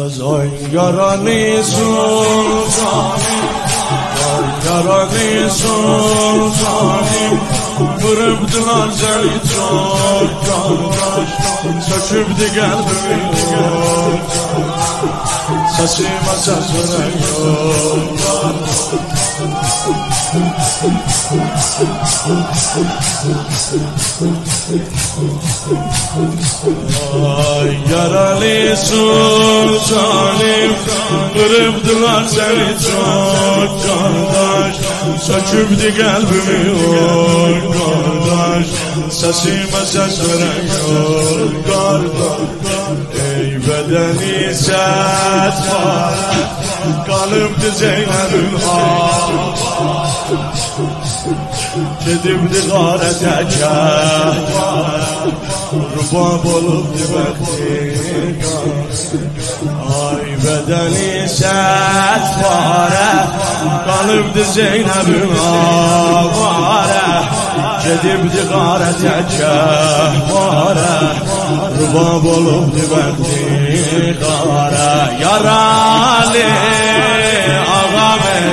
Ay yaralı sultanım, ay yaralı sultanım, kırıptılar seni çok kardeş, söküptü kalbimi, sesime ses veren yok. Ay yaralı sultanım, kırıptılar seni çok kardeş, söküptü kalbimi oy kardeş, sesime ses veren yok kardeş. Ey bedeni ses var, kalıptı Zeynep'in Gedibdi qarətəkə, rubab olub dibəkdir. Ay bədəni sətvarə, qalıbdı Zeynəbin avarə. Gedibdi qarətəkə, rubab olub dibəkdir. Yaralı ağam ey